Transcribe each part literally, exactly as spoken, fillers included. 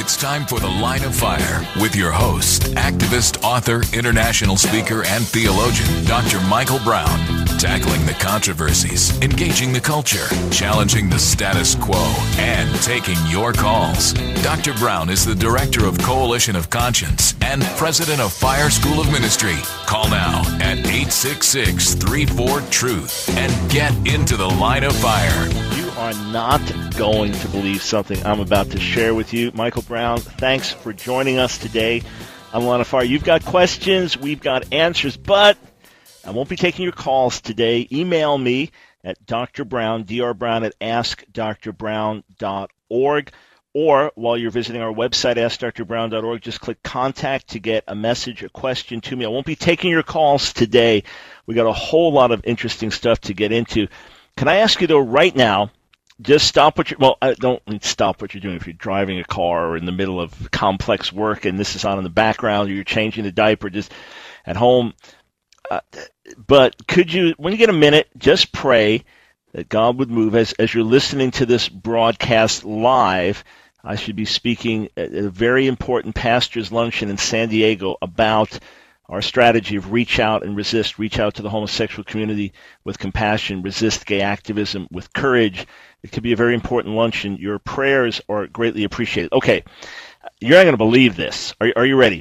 It's time for The Line of Fire with your host, activist, author, international speaker, and theologian, Doctor Michael Brown. Tackling the controversies, engaging the culture, challenging the status quo, and taking your calls. Doctor Brown is the director of Coalition of Conscience and president of Fire School of Ministry. Call now at eight six six, three four, TRUTH and get into the Line of Fire. You are not going to believe something I'm about to share with you. Michael Brown, thanks for joining us today on The Line of Fire. You've got questions, we've got answers, but I won't be taking your calls today. Email me at Doctor Brown, D R Brown at ask dr brown dot org. Or while you're visiting our website, ask dr brown dot org, just click contact to get a message, a question to me. I won't be taking your calls today. We got a whole lot of interesting stuff to get into. Can I ask you, though, right now, just stop what you're, well, I don't mean stop what you're doing if you're driving a car or in the middle of complex work and this is on in the background or you're changing the diaper just at home. Uh, but could you, when you get a minute, just pray that God would move. As, as you're listening to this broadcast live, I should be speaking at a very important pastor's luncheon in San Diego about our strategy of reach out and resist, reach out to the homosexual community with compassion, resist gay activism with courage. It could be a very important luncheon. Your prayers are greatly appreciated. Okay, you're not going to believe this. Are, are you ready?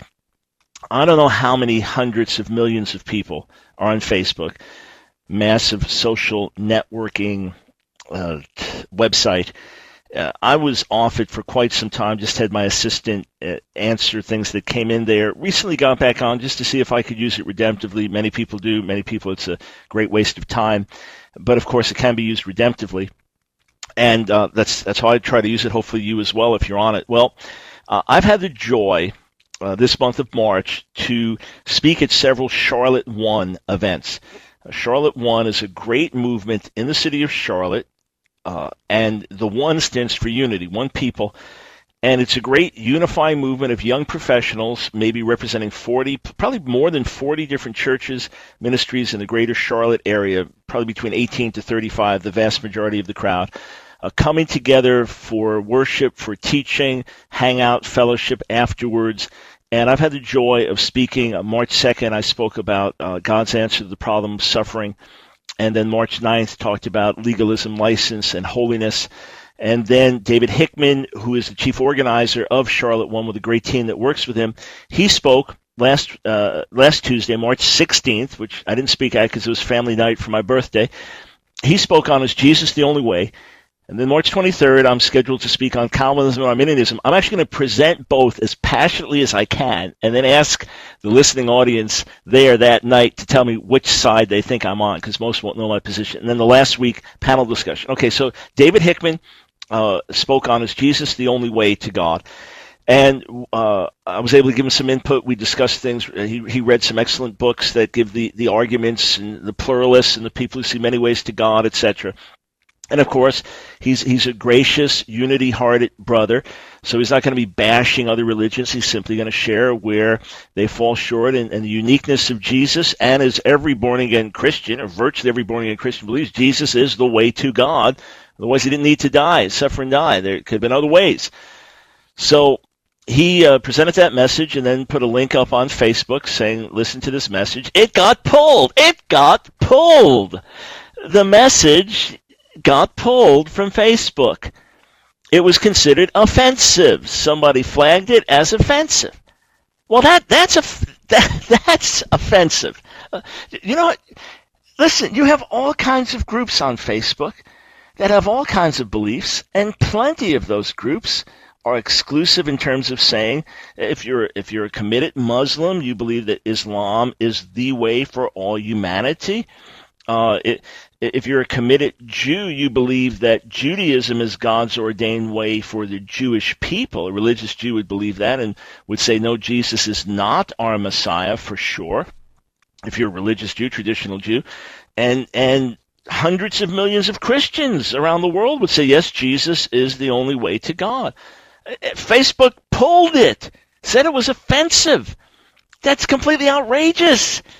I don't know how many hundreds of millions of people are on Facebook, massive social networking uh, website. Uh, I was off it for quite some time, just had my assistant uh, answer things that came in there. Recently got back on just to see if I could use it redemptively. Many people do. Many people, it's a great waste of time. But, of course, it can be used redemptively. And uh, that's that's how I try to use it. Hopefully you as well if you're on it. Well, uh, I've had the joy Uh, this month of March to speak at several Charlotte One events. Uh, Charlotte One is a great movement in the city of Charlotte, uh, and the One stands for unity, one people, and it's a great unifying movement of young professionals, maybe representing forty, probably more than forty different churches, ministries in the greater Charlotte area, probably between eighteen to thirty-five, the vast majority of the crowd, uh, coming together for worship, for teaching, hangout, fellowship afterwards. And I've had the joy of speaking. On March second, I spoke about uh, God's answer to the problem of suffering. And then March ninth, talked about legalism, license, and holiness. And then David Hickman, who is the chief organizer of Charlotte One with a great team that works with him, he spoke last uh, last Tuesday, March sixteenth, which I didn't speak at because it was family night for my birthday. He spoke on Is Jesus the Only Way? And then March twenty-third, I'm scheduled to speak on Calvinism and Arminianism. I'm actually going to present both as passionately as I can and then ask the listening audience there that night to tell me which side they think I'm on, because most won't know my position. And then the last week, panel discussion. Okay, so David Hickman uh, spoke on Is Jesus the Only Way to God? And uh, I was able to give him some input. We discussed things. He, he read some excellent books that give the, the arguments and the pluralists and the people who see many ways to God, et cetera. And, of course, he's he's a gracious, unity-hearted brother, so he's not going to be bashing other religions. He's simply going to share where they fall short and, and the uniqueness of Jesus. And as every born-again Christian, or virtually every born-again Christian believes, Jesus is the way to God. Otherwise, he didn't need to die, suffer and die. There could have been other ways. So he uh, presented that message and then put a link up on Facebook saying, listen to this message. It got pulled. It got pulled. The message got pulled from Facebook. It was considered offensive. Somebody flagged it as offensive. Well, that that's a that, that's offensive. Uh, you know what? Listen, you have all kinds of groups on Facebook that have all kinds of beliefs, and plenty of those groups are exclusive in terms of saying if you're if you're a committed Muslim, you believe that Islam is the way for all humanity. Uh, it, if you're a committed Jew, you believe that Judaism is God's ordained way for the Jewish people. A religious Jew would believe that and would say, no, Jesus is not our Messiah for sure. If you're a religious Jew, traditional Jew, and and hundreds of millions of Christians around the world would say, yes, Jesus is the only way to God. Facebook pulled it, said it was offensive. That's completely outrageous.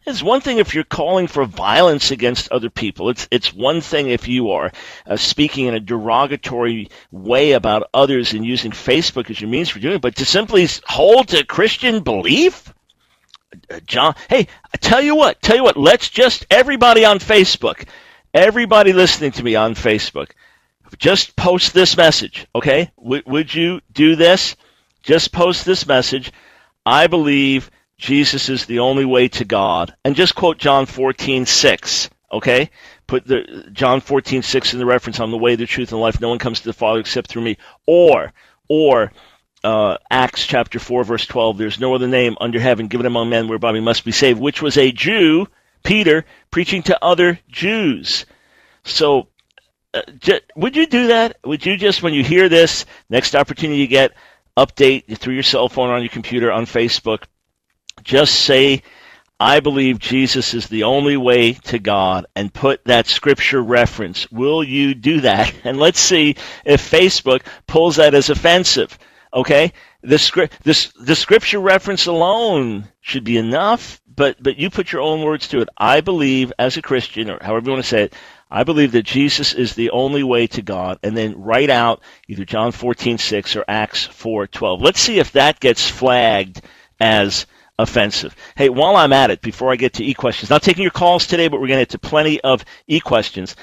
It's one thing if you're calling for violence against other people. It's it's one thing if you are uh, speaking in a derogatory way about others and using Facebook as your means for doing it. But to simply hold to Christian belief, uh, John. Hey, I tell you what. Tell you what. Let's just everybody on Facebook, everybody listening to me on Facebook, just post this message. Okay? W- would you do this? Just post this message. I believe Jesus is the only way to God. And just quote John fourteen six, okay? Put the John fourteen six in the reference on the way, the truth, and life. No one comes to the Father except through me. Or, or uh, Acts chapter four, verse twelve, there's no other name under heaven given among men whereby we must be saved, which was a Jew, Peter, preaching to other Jews. So uh, j- would you do that? Would you just, when you hear this, next opportunity you get, update through your cell phone, on your computer, on Facebook, just say, I believe Jesus is the only way to God, and put that scripture reference. Will you do that? And let's see if Facebook pulls that as offensive. Okay? The script, this, the scripture reference alone should be enough, but, but you put your own words to it. I believe, as a Christian, or however you want to say it, I believe that Jesus is the only way to God, and then write out either John fourteen six or Acts four twelve. Let's see if that gets flagged as offensive. Hey, while I'm at it, before I get to e-questions, not taking your calls today, but we're going to get to plenty of e-questions.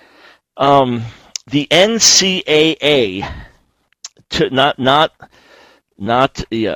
Um, the N C A A, to, not not not uh,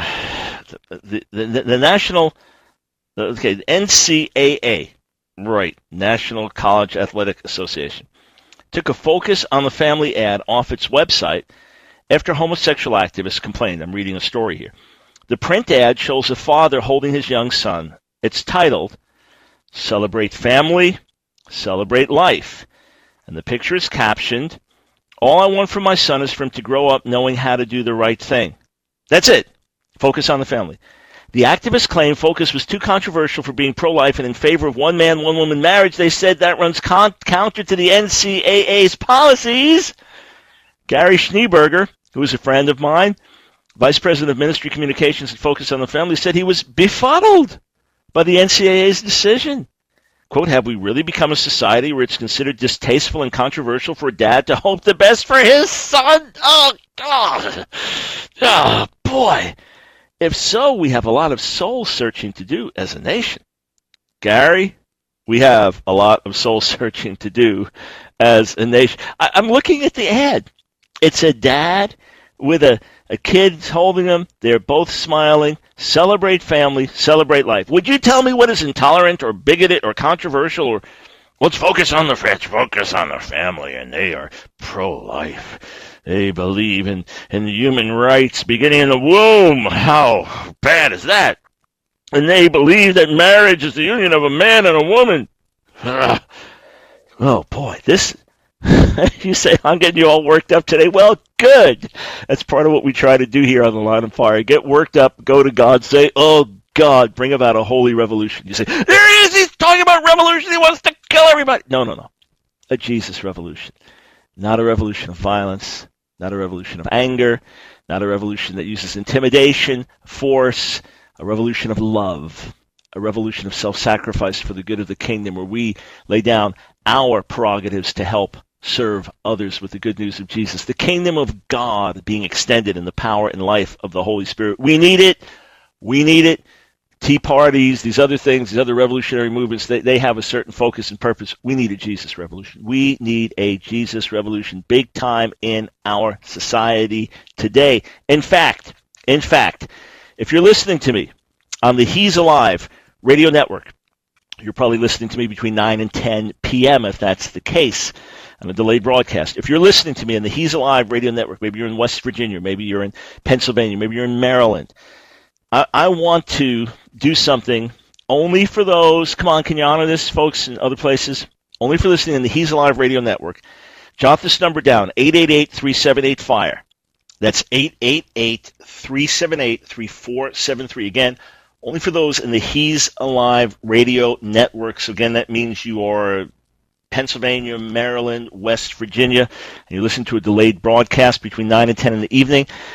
the, the the the national, okay, the N C A A, right, National College Athletic Association, took a focus on the family ad off its website after homosexual activists complained. I'm reading a story here. The print ad shows a father holding his young son. It's titled, Celebrate Family, Celebrate Life. And the picture is captioned, all I want for my son is for him to grow up knowing how to do the right thing. That's it. Focus on the family. The activists claim Focus was too controversial for being pro-life and in favor of one-man, one-woman marriage. They said that runs con- counter to the N C A A's policies. Gary Schneeberger, who is a friend of mine, Vice President of Ministry Communications and Focus on the Family, said he was befuddled by the N C A A's decision. Quote, have we really become a society where it's considered distasteful and controversial for a dad to hope the best for his son? Oh, God. Oh, boy. If so, we have a lot of soul searching to do as a nation. Gary, we have a lot of soul searching to do as a nation. I- I'm looking at the ad. It's a dad with a, a kid holding them. They're both smiling. Celebrate family, celebrate life. Would you tell me what is intolerant or bigoted or controversial or let's focus on the let's focus on the family, and they are pro-life. They believe in, in human rights beginning in the womb. How bad is that? And they believe that marriage is the union of a man and a woman. Oh, boy, this... You say, I'm getting you all worked up today. Well, good. That's part of what we try to do here on The Line of Fire. Get worked up, go to God, say, oh, God, bring about a holy revolution. You say, there he is, he's talking about revolution, he wants to kill everybody. No, no, no. A Jesus revolution. Not a revolution of violence, not a revolution of anger, not a revolution that uses intimidation, force, a revolution of love, a revolution of self-sacrifice for the good of the kingdom, where we lay down our prerogatives to help serve others with the good news of Jesus. The kingdom of God being extended in the power and life of the Holy Spirit. We need it. We need it. Tea parties, these other things, these other revolutionary movements, they, they have a certain focus and purpose. We need a Jesus revolution. We need a Jesus revolution big time in our society today. In fact, in fact, if you're listening to me on the He's Alive radio network, you're probably listening to me between nine and ten p.m. if that's the case, on a delayed broadcast. If you're listening to me on the He's Alive radio network, maybe you're in West Virginia, maybe you're in Pennsylvania, maybe you're in Maryland, I, I want to do something only for those, come on, can you honor this, folks, in other places? Only for listening on the He's Alive radio network. Jot this number down, eight eight eight, three seven eight, FIRE. That's eight eight eight, three seven eight, three four seven three. Again, only for those in the He's Alive radio network. So again, that means you are Pennsylvania, Maryland, West Virginia, and you listen to a delayed broadcast between nine and ten in the evening.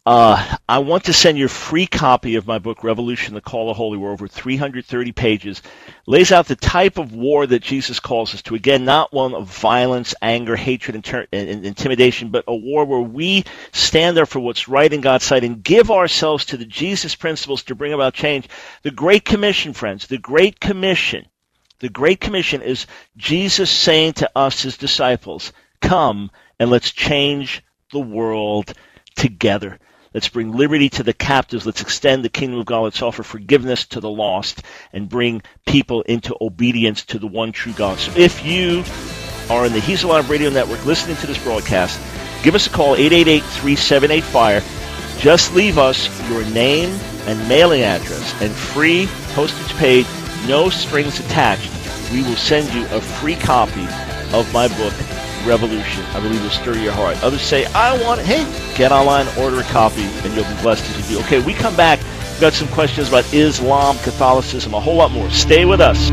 Uh, I want to send you a free copy of my book, Revolution, The Call of Holy War, over three hundred thirty pages. Lays out the type of war that Jesus calls us to. Again, not one of violence, anger, hatred, and, ter- and intimidation, but a war where we stand there for what's right in God's sight and give ourselves to the Jesus principles to bring about change. The Great Commission, friends, the Great Commission, the Great Commission is Jesus saying to us, his disciples, come and let's change the world together. Let's bring liberty to the captives. Let's extend the kingdom of God. Let's offer forgiveness to the lost and bring people into obedience to the one true God. So if you are in the He's Alive Radio Network listening to this broadcast, give us a call, eight eight eight, three seven eight, FIRE. Just leave us your name and mailing address, and free, postage paid, no strings attached. We will send you a free copy of my book, Revolution. I believe will stir your heart. Others say, I want it. Hey, get online, order a copy, and you'll be blessed as you do. Okay, we come back. We've got some questions about Islam, Catholicism, a whole lot more. Stay with us.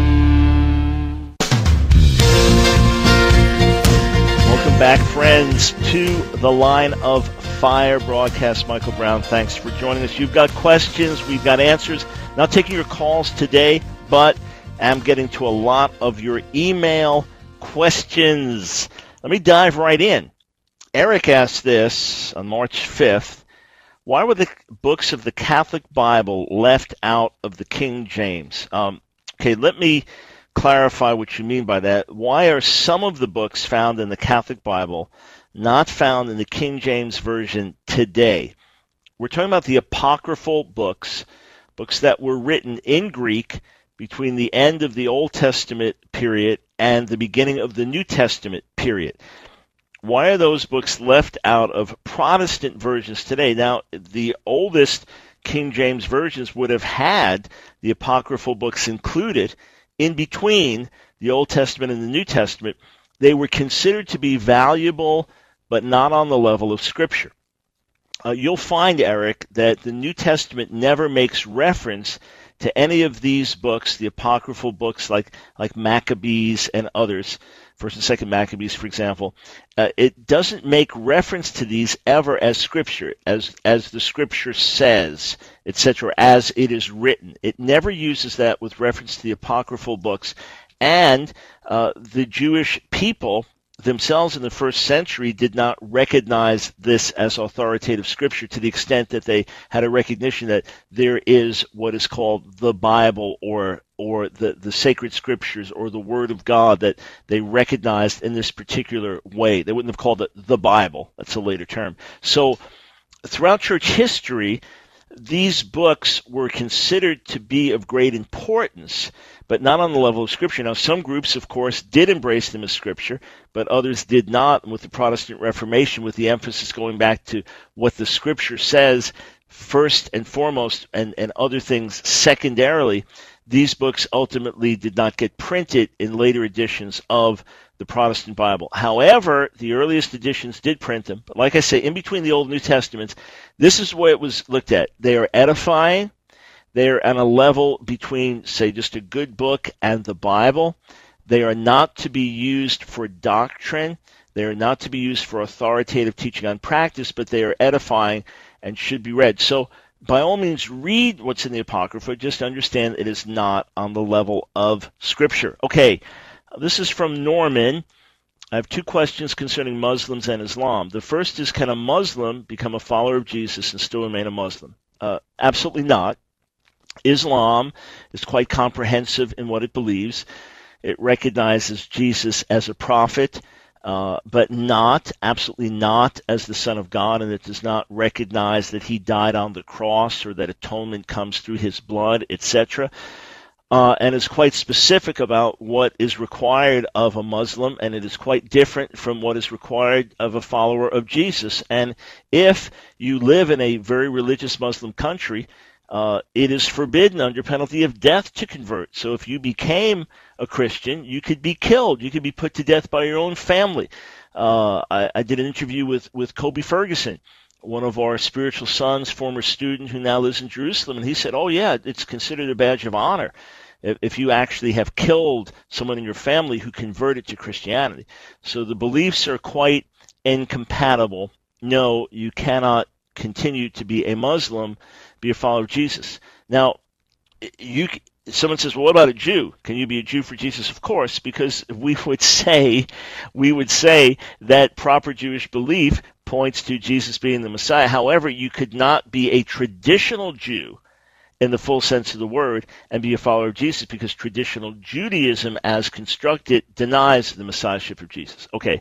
Welcome back, friends, to the Line of Fire broadcast. Michael Brown, thanks for joining us. You've got questions. We've got answers. Not taking your calls today, but I'm getting to a lot of your email questions. Let me dive right in. Eric asked this on March fifth. Why were the books of the Catholic Bible left out of the King James? Um, okay, let me clarify what you mean by that. Why are some of the books found in the Catholic Bible not found in the King James Version today? We're talking about the apocryphal books, books that were written in Greek between the end of the Old Testament period and the beginning of the New Testament period. Why are those books left out of Protestant versions today? Now, the oldest King James versions would have had the apocryphal books included in between the Old Testament and the New Testament. They were considered to be valuable, but not on the level of Scripture. Uh, you'll find, Eric, that the New Testament never makes reference to any of these books, the apocryphal books like like Maccabees and others, First and Second Maccabees, for example. Uh, it doesn't make reference to these ever as Scripture, as as the Scripture says, et cetera, as it is written. It never uses that with reference to the apocryphal books, and uh, the Jewish people themselves in the first century did not recognize this as authoritative Scripture to the extent that they had a recognition that there is what is called the Bible or or the, the sacred Scriptures or the Word of God that they recognized in this particular way. They wouldn't have called it the Bible. That's a later term. So throughout church history, these books were considered to be of great importance, but not on the level of Scripture. Now, some groups, of course, did embrace them as Scripture, but others did not. And with the Protestant Reformation, with the emphasis going back to what the Scripture says first and foremost, and, and other things secondarily, these books ultimately did not get printed in later editions of the Protestant Bible. However, the earliest editions did print them. But like I say, in between the Old and New Testaments, this is the way it was looked at. They are edifying. They're on a level between, say, just a good book and the Bible. They are not to be used for doctrine. They are not to be used for authoritative teaching on practice, but they are edifying and should be read. So, by all means, read what's in the Apocrypha. Just understand it is not on the level of Scripture. Okay, this is from Norman. I have two questions concerning Muslims and Islam. The first is, can a Muslim become a follower of Jesus and still remain a Muslim? Uh, absolutely not. Islam is quite comprehensive in what it believes. It recognizes Jesus as a prophet, uh, but not, absolutely not, as the Son of God, and it does not recognize that he died on the cross or that atonement comes through his blood, et cetera. Uh, and is quite specific about what is required of a Muslim, and it is quite different from what is required of a follower of Jesus. And if you live in a very religious Muslim country, uh, it is forbidden under penalty of death to convert. So if you became a Christian, you could be killed. You could be put to death by your own family. Uh, I, I did an interview with, with Kobe Ferguson, one of our spiritual sons, former student who now lives in Jerusalem, and he said, oh yeah, it's considered a badge of honor if, if you actually have killed someone in your family who converted to Christianity. So the beliefs are quite incompatible. No, you cannot continue to be a Muslim, be a follower of Jesus. Now, you someone says, well, what about a Jew? Can you be a Jew for Jesus? Of course, because we would say, we would say that proper Jewish belief points to Jesus being the Messiah. However, you could not be a traditional Jew in the full sense of the word and be a follower of Jesus, because traditional Judaism as constructed denies the Messiahship of Jesus. Okay.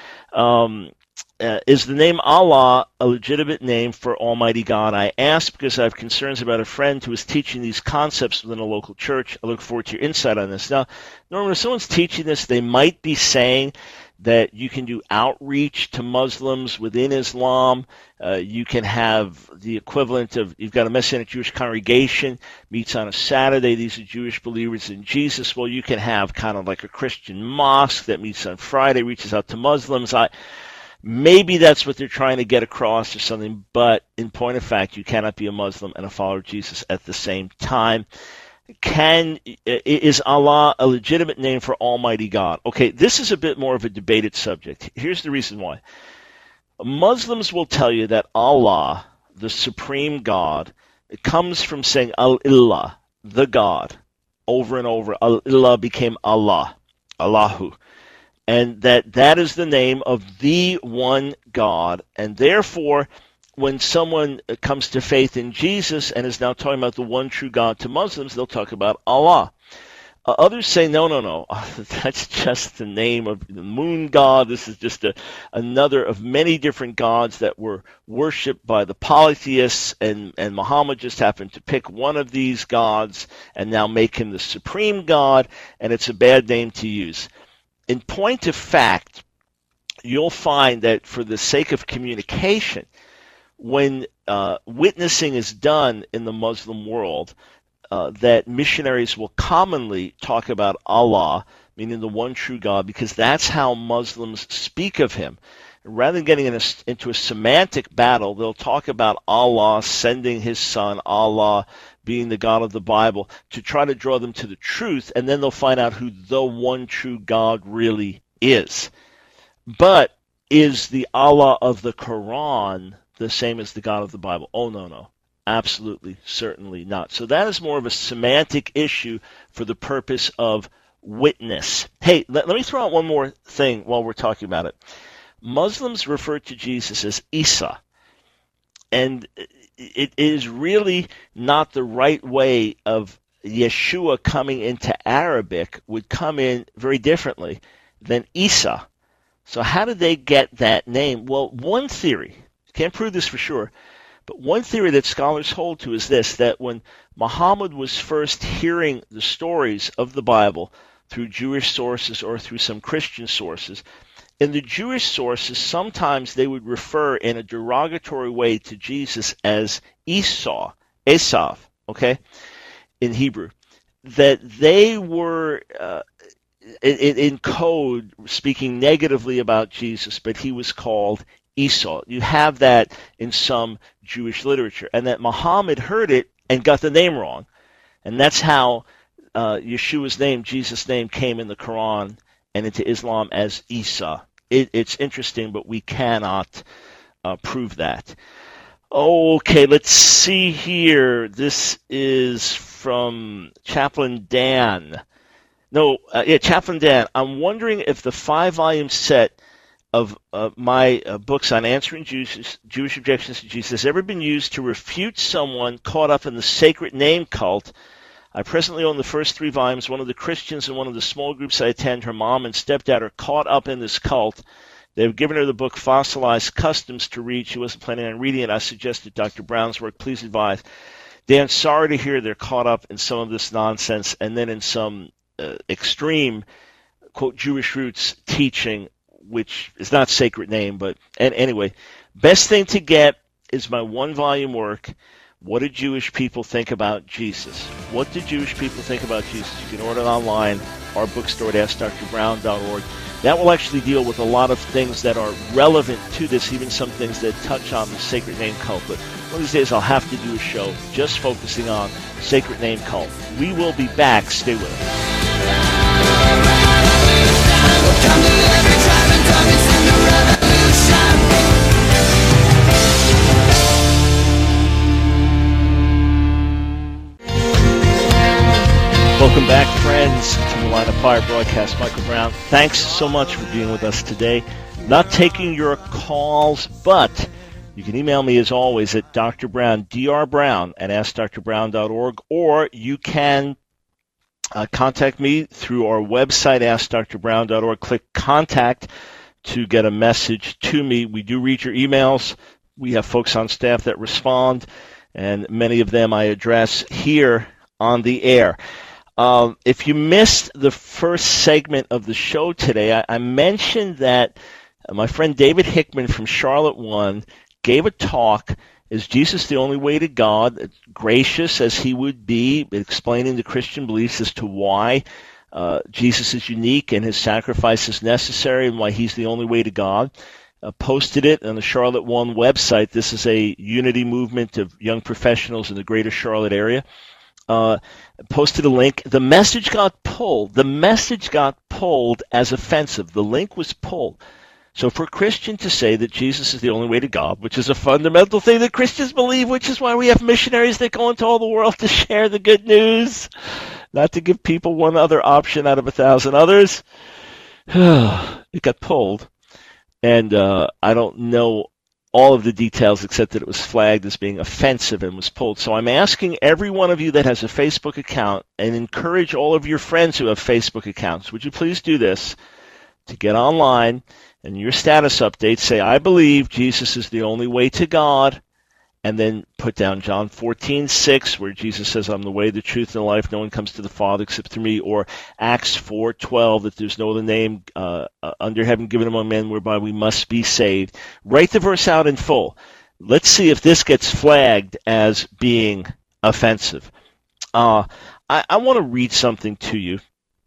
Um, Uh, is the name Allah a legitimate name for Almighty God? I ask because I have concerns about a friend who is teaching these concepts within a local church. I look forward to your insight on this. Now, normally if someone's teaching this, they might be saying that you can do outreach to Muslims within Islam. Uh, you can have the equivalent of, you've got a Messianic Jewish congregation, meets on a Saturday. These are Jewish believers in Jesus. Well, you can have kind of like a Christian mosque that meets on Friday, reaches out to Muslims. I Maybe that's what they're trying to get across or something, but in point of fact, you cannot be a Muslim and a follower of Jesus at the same time. Can is Allah a legitimate name for Almighty God? Okay, this is a bit more of a debated subject. Here's the reason why. Muslims will tell you that Allah, the supreme God, it comes from saying Al-Illah, the God, over and over. Al-Illah became Allah, Allahu. And that that is the name of the one God. And therefore, when someone comes to faith in Jesus and is now talking about the one true God to Muslims, they'll talk about Allah. Uh, others say, no, no, no, that's just the name of the moon god. This is just a, another of many different gods that were worshipped by the polytheists, and, and Muhammad just happened to pick one of these gods and now make him the supreme God, and it's a bad name to use. In point of fact, you'll find that for the sake of communication, when uh, witnessing is done in the Muslim world, uh, that missionaries will commonly talk about Allah, meaning the one true God, because that's how Muslims speak of him. Rather than getting in a, into a semantic battle, they'll talk about Allah sending his son, Allah being the God of the Bible, to try to draw them to the truth, and then they'll find out who the one true God really is. But is the Allah of the Quran the same as the God of the Bible? Oh, no, no. Absolutely, certainly not. So that is more of a semantic issue for the purpose of witness. Hey, let, let me throw out one more thing while we're talking about it. Muslims refer to Jesus as Isa, and it is really not the right way of Yeshua coming into Arabic, would come in very differently than Isa. So how did they get that name? Well, one theory, can't prove this for sure, but one theory that scholars hold to is this, that when Muhammad was first hearing the stories of the Bible through Jewish sources or through some Christian sources, in the Jewish sources, sometimes they would refer in a derogatory way to Jesus as Esau, Esav, okay, in Hebrew, that they were uh, in, in code speaking negatively about Jesus, but he was called Esau. You have that in some Jewish literature, and that Muhammad heard it and got the name wrong, and that's how uh, Yeshua's name, Jesus' name, came in the Quran and into Islam as Isa. It, it's interesting, but we cannot uh, prove that. Okay, let's see here. This is from Chaplain Dan. No, uh, yeah, Chaplain Dan. I'm wondering if the five-volume set of uh, my uh, books on answering Jewish, Jewish objections to Jesus has ever been used to refute someone caught up in the sacred name cult. I presently own the first three volumes. One of the Christians in one of the small groups I attend, her mom and stepdad, are caught up in this cult. They've given her the book Fossilized Customs to read. She wasn't planning on reading it. I suggested Doctor Brown's work. Please advise. Dan, sorry to hear they're caught up in some of this nonsense and then in some uh, extreme, quote, Jewish roots teaching, which is not sacred name. But and anyway, best thing to get is my one-volume work, What do Jewish people think about Jesus? What do Jewish people think about Jesus? You can order it online, our bookstore at ask dr brown dot org. That will actually deal with a lot of things that are relevant to this, even some things that touch on the sacred name cult. But one of these days I'll have to do a show just focusing on sacred name cult. We will be back. Stay with us. listen to the Line of Fire broadcast. Michael Brown, thanks so much for being with us today. Not taking your calls, but you can email me as always at Doctor Brown, D R Brown at ask dr brown dot org, or you can uh, contact me through our website, ask dr brown dot org. Click Contact to get a message to me. We do read your emails. We have folks on staff that respond, and many of them I address here on the air. Um, if you missed the first segment of the show today, I, I mentioned that my friend David Hickman from Charlotte One gave a talk, Is Jesus the Only Way to God? Gracious as he would be, explaining the Christian beliefs as to why uh, Jesus is unique and his sacrifice is necessary and why he's the only way to God. Uh, posted it on the Charlotte One website. This is a unity movement of young professionals in the greater Charlotte area. Uh, posted a link. The message got pulled. The message got pulled as offensive. The link was pulled. So for a Christian to say that Jesus is the only way to God, which is a fundamental thing that Christians believe, which is why we have missionaries that go into all the world to share the good news, not to give people one other option out of a thousand others, it got pulled. And uh, I don't know all of the details except that it was flagged as being offensive and was pulled. So I'm asking every one of you that has a Facebook account, and encourage all of your friends who have Facebook accounts, would you please do this, to get online and your status update, say, I believe Jesus is the only way to God, and then put down John fourteen six, where Jesus says, I'm the way, the truth, and the life. No one comes to the Father except through me. Or Acts four twelve, that there's no other name uh, under heaven given among men whereby we must be saved. Write the verse out in full. Let's see if this gets flagged as being offensive. Uh, I, I want to read something to you.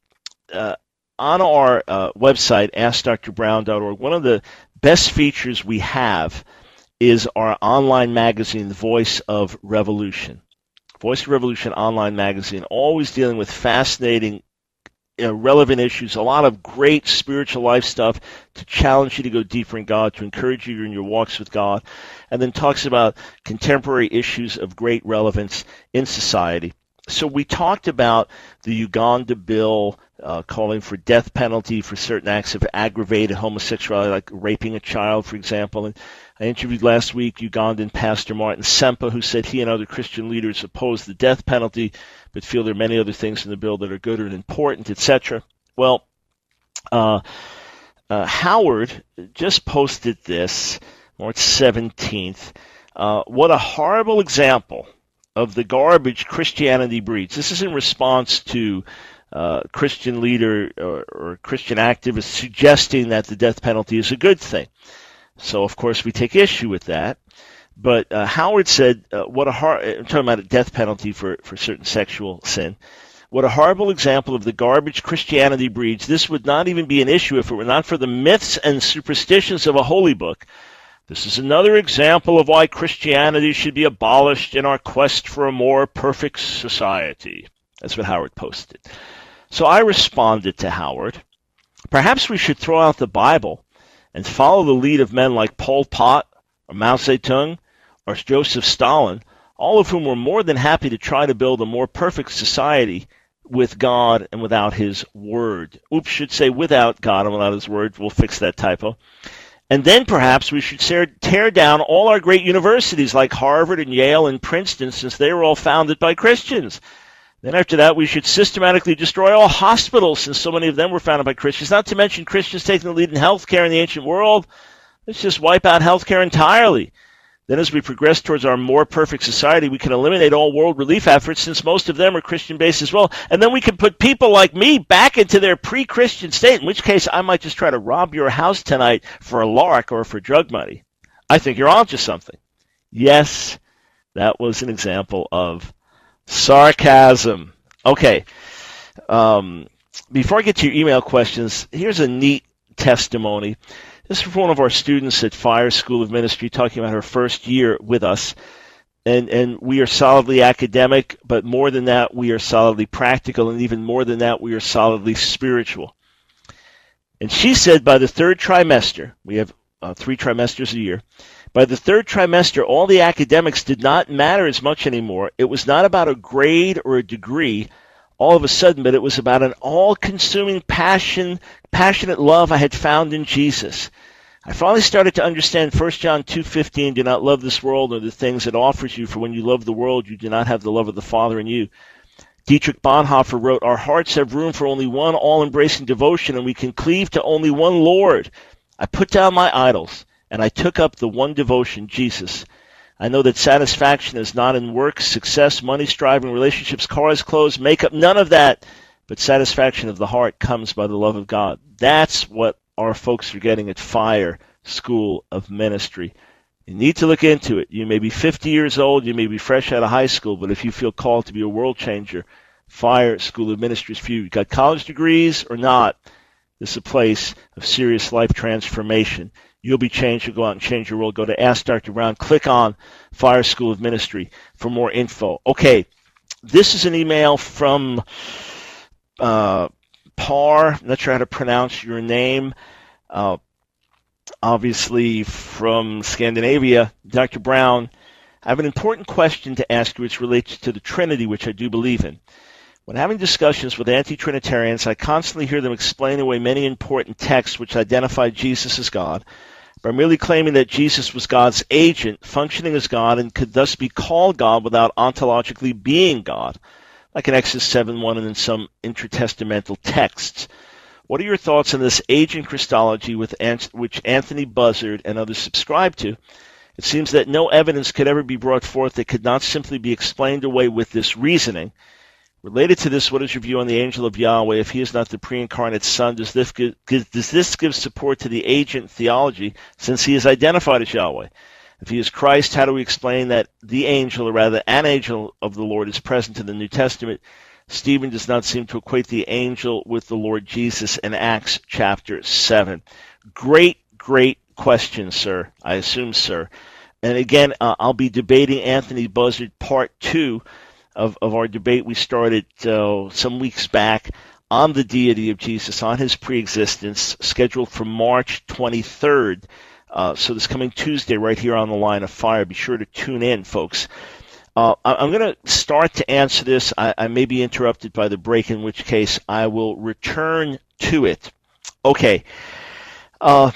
Uh, on our uh, website, ask dr brown dot org, one of the best features we have is our online magazine, The Voice of Revolution. Voice of Revolution online magazine, always dealing with fascinating, you know, relevant issues, a lot of great spiritual life stuff to challenge you to go deeper in God, to encourage you in your walks with God, and then talks about contemporary issues of great relevance in society. So we talked about the Uganda bill uh, calling for death penalty for certain acts of aggravated homosexuality, like raping a child, for example. And I interviewed last week Ugandan pastor Martin Sempa, who said he and other Christian leaders oppose the death penalty, but feel there are many other things in the bill that are good and important, et cetera. Well, uh, uh, Howard just posted this, March seventeenth. Uh, what a horrible example of the garbage Christianity breeds. This is in response to uh, Christian leader or, or Christian activists suggesting that the death penalty is a good thing. So, of course, we take issue with that. But uh, Howard said, uh, what a hor- I'm talking about a death penalty for, for certain sexual sin. What a horrible example of the garbage Christianity breeds. This would not even be an issue if it were not for the myths and superstitions of a holy book. This is another example of why Christianity should be abolished in our quest for a more perfect society. That's what Howard posted. So I responded to Howard. Perhaps we should throw out the Bible and follow the lead of men like Pol Pot or Mao Zedong or Joseph Stalin, all of whom were more than happy to try to build a more perfect society with God and without his word. Oops, should say without God and without his word. We'll fix that typo. And then perhaps we should tear down all our great universities like Harvard and Yale and Princeton, since they were all founded by Christians. Then after that, we should systematically destroy all hospitals, since so many of them were founded by Christians, not to mention Christians taking the lead in healthcare in the ancient world. Let's just wipe out healthcare entirely. Then as we progress towards our more perfect society, we can eliminate all world relief efforts, since most of them are Christian-based as well. And then we can put people like me back into their pre-Christian state, in which case I might just try to rob your house tonight for a lark or for drug money. I think you're onto something. Yes, that was an example of sarcasm. Okay. Um, before I get to your email questions, here's a neat testimony. This is from one of our students at Fire School of Ministry, talking about her first year with us. And, and we are solidly academic, but more than that, we are solidly practical, and even more than that, we are solidly spiritual. And she said by the third trimester, we have uh, three trimesters a year, by the third trimester, all the academics did not matter as much anymore. It was not about a grade or a degree. all of a sudden, but it was about an all-consuming passion, passionate love I had found in Jesus. I finally started to understand First John two fifteen, do not love this world or the things it offers you, for when you love the world, you do not have the love of the Father in you. Dietrich Bonhoeffer wrote, our hearts have room for only one all-embracing devotion, and we can cleave to only one Lord. I put down my idols, and I took up the one devotion, Jesus. I know that satisfaction is not in work, success, money, striving, relationships, cars, clothes, makeup, none of that. But satisfaction of the heart comes by the love of God. That's what our folks are getting at Fire School of Ministry. You need to look into it. You may be fifty years old, you may be fresh out of high school, but if you feel called to be a world changer, Fire School of Ministry is for you. You got college degrees or not, this is a place of serious life transformation. You'll be changed. You'll go out and change your world. Go to Ask Doctor Brown. Click on Fire School of Ministry for more info. Okay, this is an email from uh, Par. I'm not sure how to pronounce your name. Uh, obviously from Scandinavia. Doctor Brown, I have an important question to ask you which relates to the Trinity, which I do believe in. When having discussions with anti-Trinitarians, I constantly hear them explain away many important texts which identify Jesus as God, by merely claiming that Jesus was God's agent, functioning as God, and could thus be called God without ontologically being God, like in Exodus seven one and in some intertestamental texts. What are your thoughts on this agent Christology with which Anthony Buzzard and others subscribe to? It seems that no evidence could ever be brought forth that could not simply be explained away with this reasoning. Related to this, what is your view on the angel of Yahweh? If he is not the pre-incarnate Son, does this give, does this give support to the agent theology since he is identified as Yahweh? If he is Christ, how do we explain that the angel, or rather an angel of the Lord, is present in the New Testament? Stephen does not seem to equate the angel with the Lord Jesus in Acts chapter seven. Great, great question, sir. I assume, sir. And again, uh, I'll be debating Anthony Buzzard part two Of, of our debate we started uh, some weeks back on the deity of Jesus, on his preexistence, scheduled for March twenty-third. Uh, so this coming Tuesday right here on the Line of Fire. Be sure to tune in, folks. Uh, I'm going to start to answer this. I, I may be interrupted by the break, in which case I will return to it. Okay. Uh,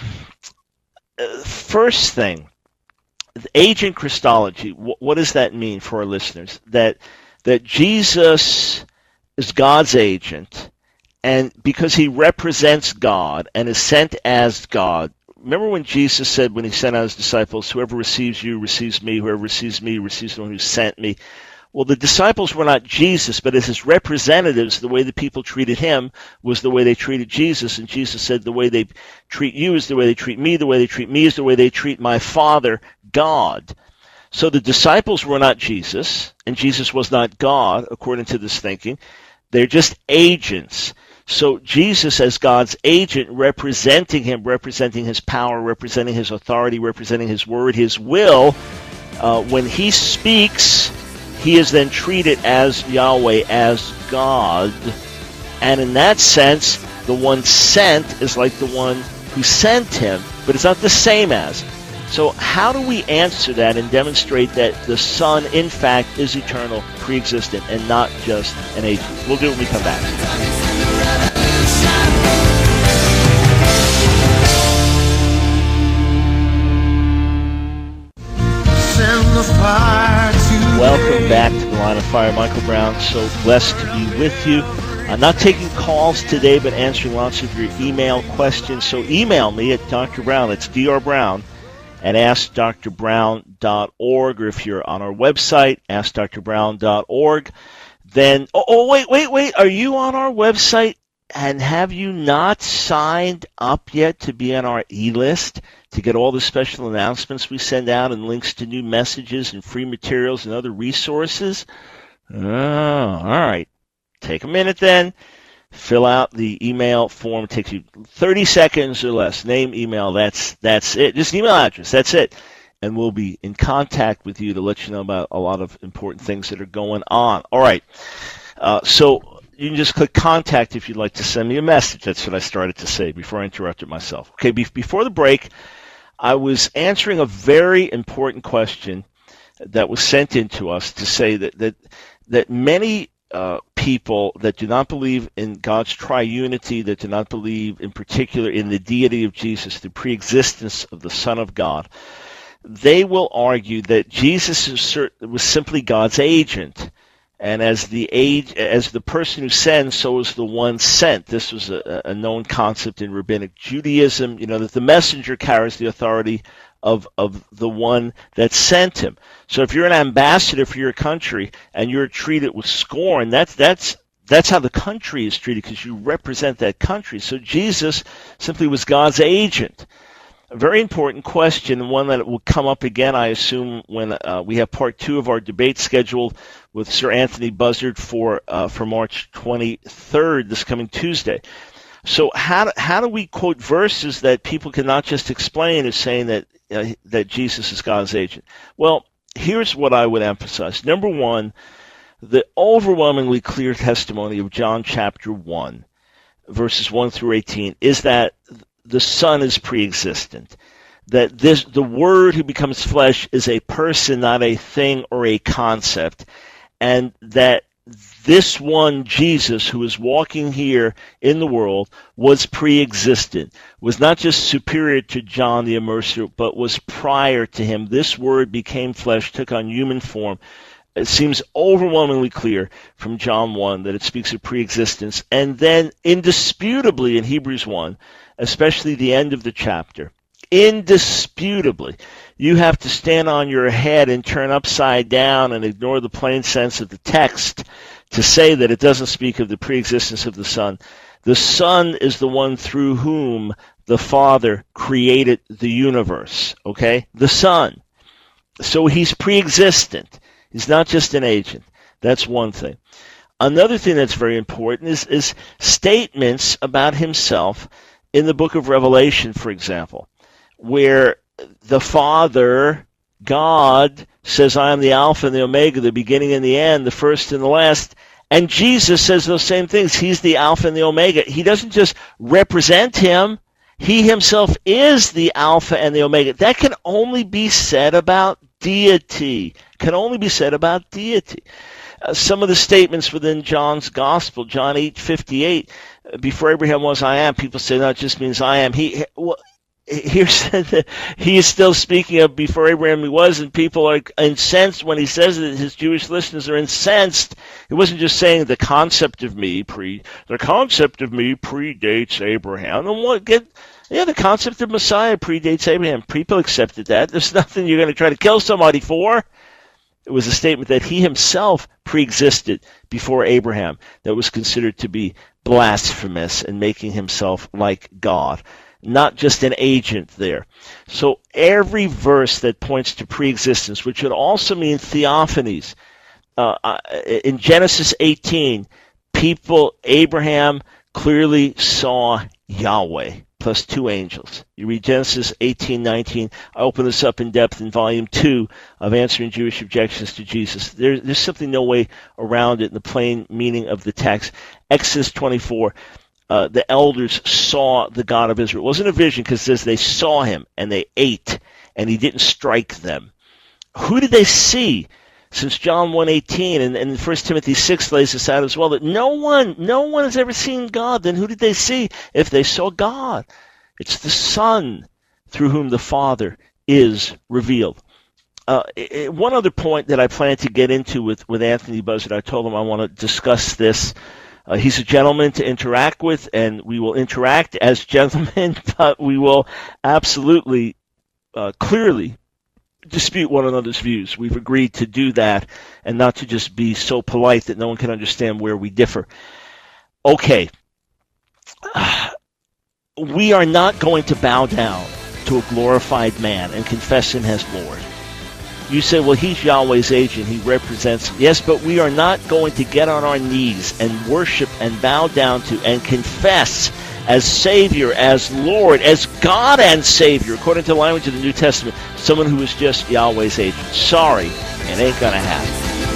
first thing, agent Christology, what, what does that mean for our listeners? That that Jesus is God's agent, and because he represents God and is sent as God. Remember when Jesus said, when he sent out his disciples, whoever receives you receives me, whoever receives me receives the one who sent me. Well, the disciples were not Jesus, but as his representatives, the way the people treated him was the way they treated Jesus, and Jesus said the way they treat you is the way they treat me, the way they treat me is the way they treat my Father, God. So the disciples were not Jesus, and Jesus was not God, according to this thinking. They're just agents. So Jesus, as God's agent, representing him, representing his power, representing his authority, representing his word, his will, uh, when he speaks, he is then treated as Yahweh, as God. And in that sense, the one sent is like the one who sent him, but it's not the same as. So how do we answer that and demonstrate that the Son, in fact, is eternal, pre-existent, and not just an agent? We'll do it when we come back. Welcome back to the Line of Fire. Michael Brown, so blessed to be with you. I'm not taking calls today, but answering lots of your email questions. So email me at Doctor Brown. It's D R Brown at ask dr brown dot org, or if you're on our website, ask dr brown dot org, then, oh, oh, wait, wait, wait, are you on our website, and have you not signed up yet to be on our e-list to get all the special announcements we send out and links to new messages and free materials and other resources? Oh, all right. Take a minute then. Fill out the email form. It takes you thirty seconds or less. Name, email, that's that's it. Just email address, that's it. And we'll be in contact with you to let you know about a lot of important things that are going on. All right. Uh, so you can just click contact if you'd like to send me a message. That's what I started to say before I interrupted myself. Okay, be- before the break, I was answering a very important question that was sent in to us to say that that, that many uh, people that do not believe in God's triunity, that do not believe in particular in the deity of Jesus, the preexistence of the Son of God, they will argue that Jesus was simply God's agent. And as the age, as the person who sends, so is the one sent. This was a, a known concept in rabbinic Judaism, you know, that the messenger carries the authority of, of the one that sent him. So if you're an ambassador for your country and you're treated with scorn, that's, that's, that's how the country is treated, because you represent that country. So Jesus simply was God's agent. A very important question, and one that will come up again, I assume, when uh, we have part two of our debate scheduled with Sir Anthony Buzzard for uh, for March twenty-third, this coming Tuesday. So how do, how do we quote verses that people cannot just explain as saying that uh, that Jesus is God's agent? Well, here's what I would emphasize. Number one, the overwhelmingly clear testimony of John chapter one, verses one through eighteen, is that the Son is pre-existent, that this the Word who becomes flesh is a person, not a thing or a concept, and that this one, Jesus, who is walking here in the world, was pre-existent, was not just superior to John the Immerser, but was prior to him. This Word became flesh, took on human form. It seems overwhelmingly clear from John one that it speaks of pre-existence. And then indisputably in Hebrews one, especially the end of the chapter, indisputably, you have to stand on your head and turn upside down and ignore the plain sense of the text to say that it doesn't speak of the pre-existence of the Son. The Son is the one through whom the Father created the universe, okay? The Son. So he's pre-existent. He's not just an agent. That's one thing. Another thing that's very important is, is statements about himself in the book of Revelation, for example, where the Father, God, says, I am the Alpha and the Omega, the beginning and the end, the first and the last. And Jesus says those same things. He's the Alpha and the Omega. He doesn't just represent him. He himself is the Alpha and the Omega. That can only be said about deity. Can only be said about deity. Uh, some of the statements within John's Gospel, John eight fifty-eight, uh, before Abraham was, I am. People say that just means I am. He, well, here's he is still speaking of before Abraham he was, and people are incensed when he says it. His Jewish listeners are incensed. He wasn't just saying the concept of me pre the concept of me predates Abraham. And what get yeah, the concept of Messiah predates Abraham. People accepted that. There's nothing you're going to try to kill somebody for. It was a statement that he himself pre-existed before Abraham that was considered to be blasphemous and making himself like God. Not just an agent there. So every verse that points to pre-existence, which would also mean theophanies, uh, in Genesis eighteen, people, Abraham clearly saw Yahweh plus two angels. You read Genesis eighteen nineteen. I open this up in depth in volume two of Answering Jewish Objections to Jesus. There, there's simply no way around it in the plain meaning of the text. Exodus twenty-four. Uh, the elders saw the God of Israel. It wasn't a vision because it says they saw him and they ate and he didn't strike them. Who did they see? Since John one eighteen and, and First Timothy six lays this out as well, that no one, no one has ever seen God. Then who did they see if they saw God? It's the Son through whom the Father is revealed. Uh, it, one other point that I plan to get into with, with Anthony Buzzard, I told him I want to discuss this. Uh, he's a gentleman to interact with, and we will interact as gentlemen, but we will absolutely, uh, clearly dispute one another's views. We've agreed to do that and not to just be so polite that no one can understand where we differ. Okay. Uh, we are not going to bow down to a glorified man and confess him as Lord. You say, well, he's Yahweh's agent. He represents him. Yes, but we are not going to get on our knees and worship and bow down to and confess as Savior, as Lord, as God and Savior, according to the language of the New Testament, someone who is just Yahweh's agent. Sorry, it ain't going to happen.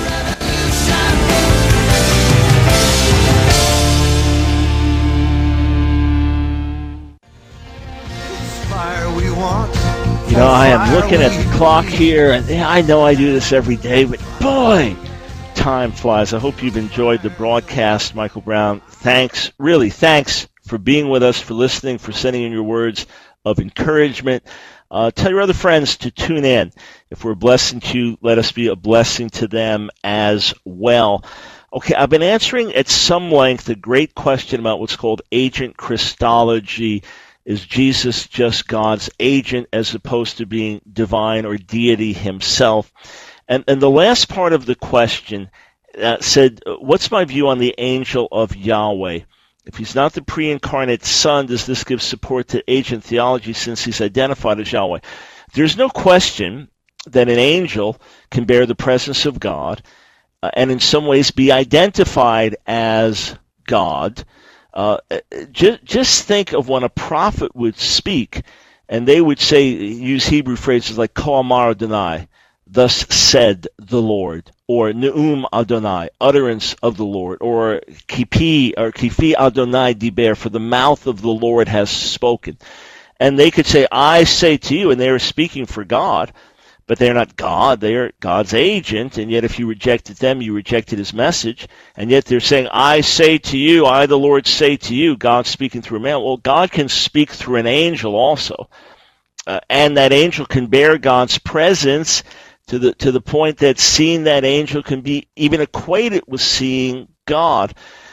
You know, I am looking at the clock here, and I know I do this every day, but boy, time flies. I hope you've enjoyed the broadcast, Michael Brown. Thanks, really, thanks for being with us, for listening, for sending in your words of encouragement. Uh, tell your other friends to tune in. If we're a blessing to you, let us be a blessing to them as well. Okay, I've been answering at some length a great question about what's called agent Christology. Is Jesus just God's agent as opposed to being divine or deity himself? And, and the last part of the question uh, said, what's my view on the angel of Yahweh? If he's not the pre-incarnate Son, does this give support to agent theology since he's identified as Yahweh? There's no question that an angel can bear the presence of God uh, and in some ways be identified as God. Uh, just, just think of when a prophet would speak and they would say, use Hebrew phrases like Ko Amar Adonai, thus said the Lord, or Neum Adonai, utterance of the Lord, or Kipi, or Kifi Adonai Diber, for the mouth of the Lord has spoken. And they could say, I say to you, and they are speaking for God, but they're not God, they are God's agent, and yet if you rejected them, you rejected his message, and yet they're saying, I say to you, I the Lord say to you, God speaking through a man. Well, God can speak through an angel also, uh, and that angel can bear God's presence to the to the point that seeing that angel can be even equated with seeing God.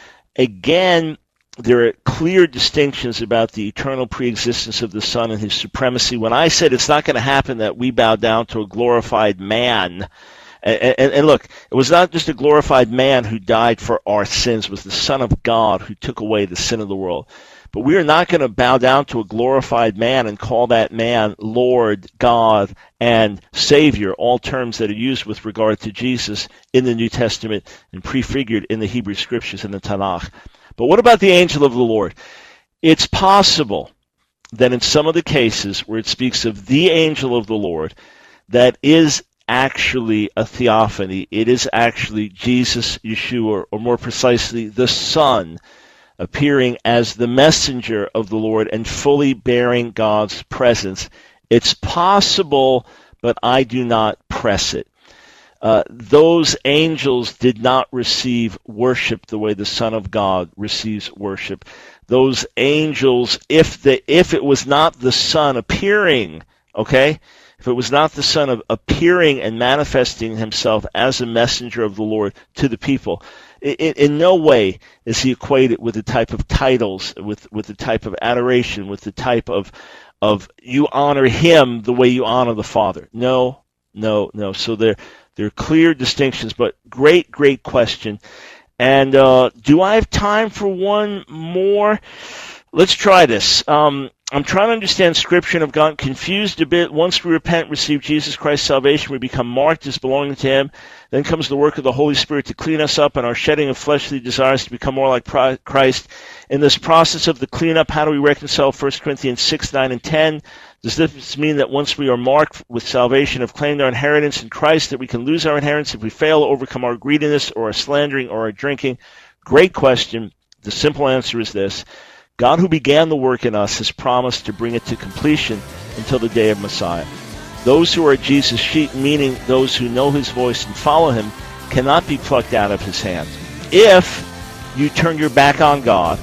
Again, there are clear distinctions about the eternal preexistence of the Son and his supremacy. When I said it's not going to happen that we bow down to a glorified man, and, and, and look, it was not just a glorified man who died for our sins, it was the Son of God who took away the sin of the world. But we are not going to bow down to a glorified man and call that man Lord, God, and Savior, all terms that are used with regard to Jesus in the New Testament and prefigured in the Hebrew Scriptures in the Tanakh. But what about the angel of the Lord? It's possible that in some of the cases where it speaks of the angel of the Lord, that is actually a theophany. It is actually Jesus, Yeshua, or more precisely, the Son, appearing as the messenger of the Lord and fully bearing God's presence. It's possible, but I do not press it. Uh, those angels did not receive worship the way the Son of God receives worship. Those angels, if the if it was not the Son appearing, okay, if it was not the Son of appearing and manifesting himself as a messenger of the Lord to the people, in, in no way is he equated with the type of titles, with with the type of adoration, with the type of of you honor him the way you honor the Father. No, no, no. So there. There are clear distinctions, but great, great question. And uh, do I have time for one more? Let's try this. Um, I'm trying to understand Scripture and I've gotten confused a bit. Once we repent, receive Jesus Christ's salvation, we become marked as belonging to him. Then comes the work of the Holy Spirit to clean us up and our shedding of fleshly desires to become more like Christ. In this process of the cleanup, how do we reconcile First Corinthians six, nine, and ten? Does this mean that once we are marked with salvation, have claimed our inheritance in Christ, that we can lose our inheritance if we fail to overcome our greediness or our slandering or our drinking? Great question. The simple answer is this. God who began the work in us has promised to bring it to completion until the day of Messiah. Those who are Jesus' sheep, meaning those who know his voice and follow him, cannot be plucked out of his hand. If you turn your back on God,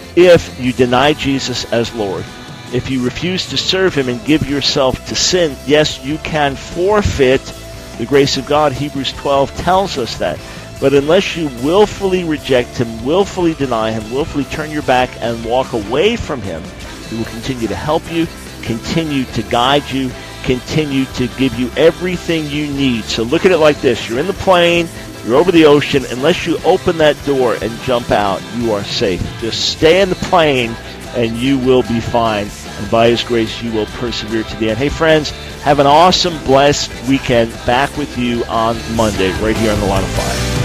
if you deny Jesus as Lord, if you refuse to serve him and give yourself to sin, yes, you can forfeit the grace of God. Hebrews twelve tells us that. But unless you willfully reject him, willfully deny him, willfully turn your back and walk away from him, he will continue to help you, continue to guide you, continue to give you everything you need. So look at it like this. You're in the plane, you're over the ocean. Unless you open that door and jump out, you are safe. Just stay in the plane and you will be fine. And by his grace, you will persevere to the end. Hey, friends, have an awesome, blessed weekend. Back with you on Monday, right here on The Line of Fire.